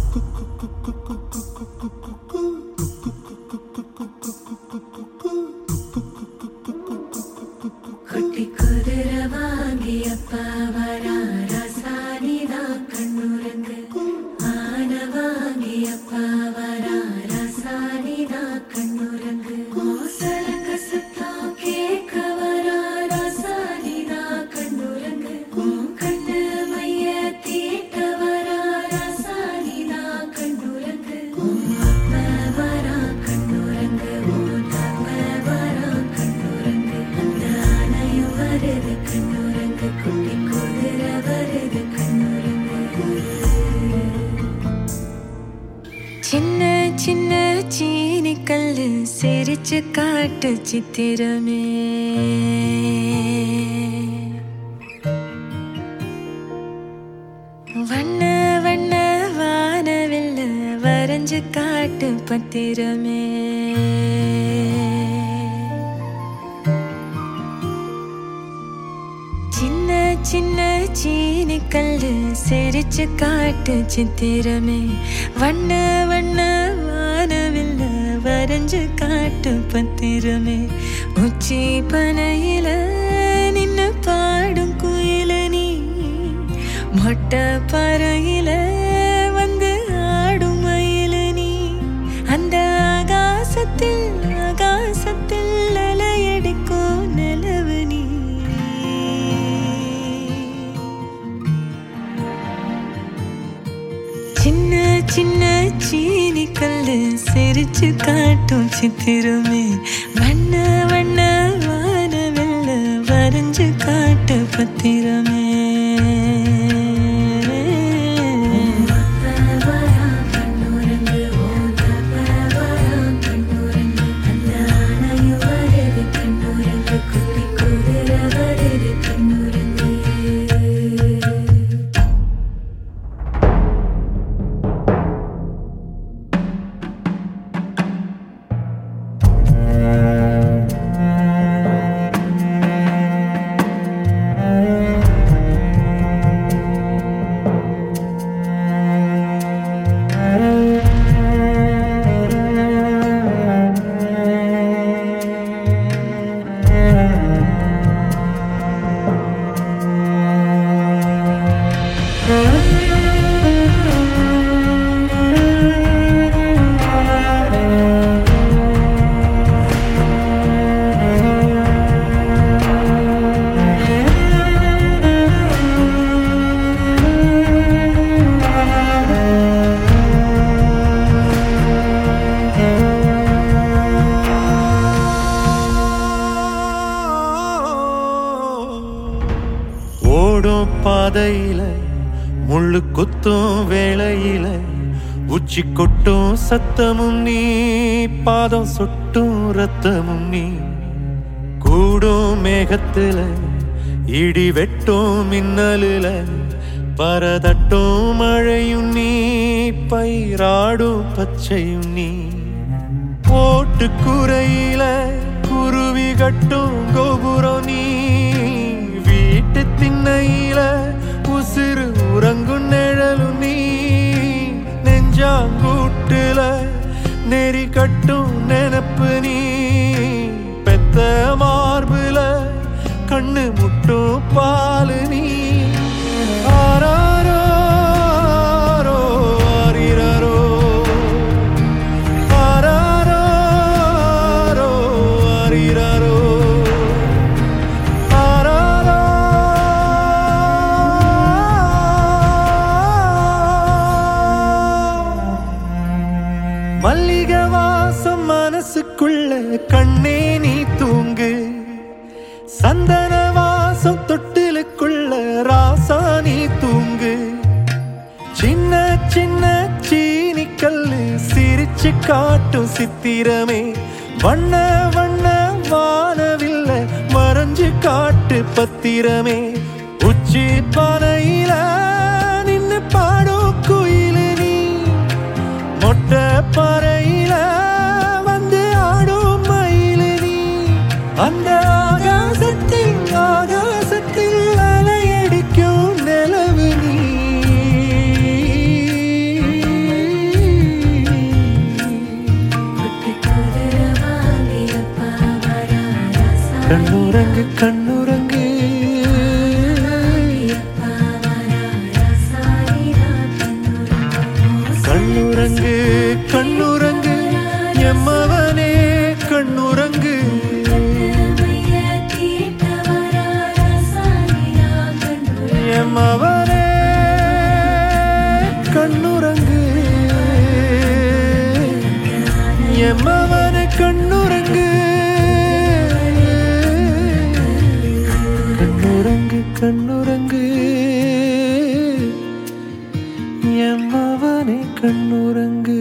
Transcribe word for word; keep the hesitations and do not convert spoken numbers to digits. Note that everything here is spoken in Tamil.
குட்டி குதிரை வாங்கி அப்பா வரா ரசானிதா கண்ணுரங்கு ஆன வாங்கி அப்பா வரா ரசானிதா கண்ணுரங்கு கோசலங்க சத்தம் கேட்க வரா ரசானிதா கண்ணுரங்கு கண்ணு மைய தீட்ட வரா ரசானிதா கண்ணுரங்கு அப்பா வரா கண்ணுரங்கு தப்ப வரா கண்ணுரங்கு அந்த ஆனையும் வருது கண்ணுரங்கு குட்டி குதிரை வருது கண்ணுரங்கு சின்ன சின்ன சீனி கல்லு சிரிச்சு காட்டு சித்திரமே வண்ண வண்ண வானவில்ல வரைஞ்சு காட்டு பத்திரமே சின்ன சின்ன சீனி கல்லு சிரிச்சு காட்டு சித்திரமே வண்ண வண்ண வானவில்ல வரைஞ்சு காட்டு பத்திரமே உச்சி பனையில நின்னு பாடும் குயில நீ மொட்டை பறையில வந்து ஆடும் மயில நீ அந்த ஆகாசத்தில் ஆகாசத்தில் அலையடிக்கும் நிலவு நீ சின்ன சின்ன சீனி கல்லு சிரிச்சு காட்டும் சித்திரமே வண்ண வண்ண வானவில்ல வரைஞ்சு காட்டு பத்திரமே பாதையில முள்ளு குத்தும் வேளையில உச்சி கொட்டும் சத்தமும் நீ பாதம் சொட்டும் ரத்தமும் நீ கூடும் மேகத்துல இடி வெட்டும் மின்னலுல பரதட்டும் மழையும் நீ பயிராடும் பச்சையும் நீ போட்டு குறையில குருவி கட்டும் கோபுரம் நீ வீட்டு திண்ணையில உசிறு உறங்கும் நிழலும் நீ நெஞ்சாங்கூட்டுல நெறி கட்டும் நினப்பு நீ பெத்த மார்புல கண்ணு முட்டும் பாலு நீ ஆராரோ ஆரிரரோ ஆராரோ ஆரிரரோ மல்லிகை வாசம் மனசுக்குள்ள கண்ணே நீ தூங்கு சந்தன வாசம் தொட்டிலுக்குள்ள ராசா நீ தூங்கு சின்ன சின்ன சீனி கல்லு சிரிச்சு காட்டும் சித்திரமே வண்ண வண்ண வானவில்ல மறைஞ்சு காட்டு பத்திரமே உச்சி பானையில நின்னு பாடும் குயிலு நீ மொட்டை பறையில வந்து ஆடும் மயிலு நீ அந்த ஆகாசத்தில் ஆகாசத்தில் அலையடிக்கும் நிலவு நீ எம்மவனே கண்ணுறங்கு எம்மவனே கண்ணுறங்கு கண்ணுறங்கு கண்ணுறங்கு எம்மவனே கண்ணுறங்கு